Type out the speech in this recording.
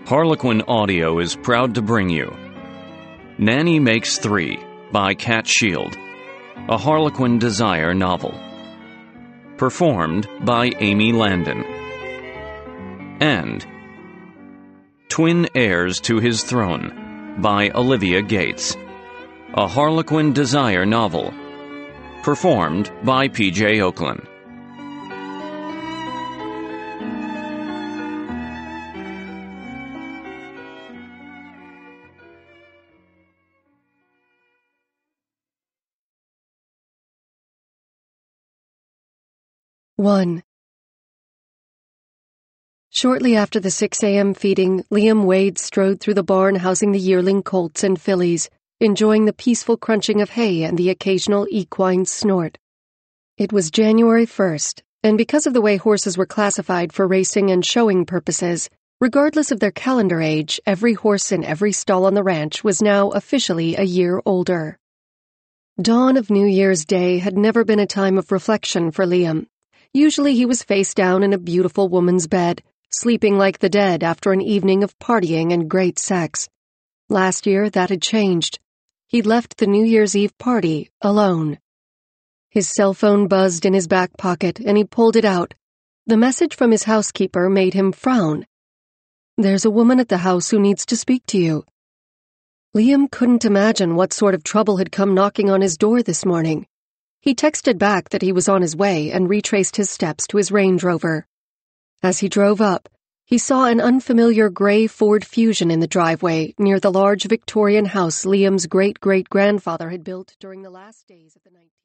Harlequin Audio is proud to bring you Nanny Makes Three by Cat Shield, a Harlequin Desire novel. Performed by Amy Landon. And Twin Heirs to His Throne by Olivia Gates, a Harlequin Desire novel. Performed by P.J. Oakland. One. Shortly after the 6 a.m. feeding, Liam Wade strode through the barn housing the yearling colts and fillies, enjoying the peaceful crunching of hay and the occasional equine snort. It was January 1st, and because of the way horses were classified for racing and showing purposes, regardless of their calendar age, every horse in every stall on the ranch was now officially a year older. Dawn of New Year's Day had never been a time of reflection for Liam. Usually he was face down in a beautiful woman's bed, sleeping like the dead after an evening of partying and great sex. Last year, that had changed. He'd left the New Year's Eve party alone. His cell phone buzzed in his back pocket, and he pulled it out. The message from his housekeeper made him frown. "There's a woman at the house who needs to speak to you." Liam couldn't imagine what sort of trouble had come knocking on his door this morning. He texted back that he was on his way and retraced his steps to his Range Rover. As he drove up, he saw an unfamiliar gray Ford Fusion in the driveway near the large Victorian house Liam's great-great-grandfather had built during the last days of the 19th.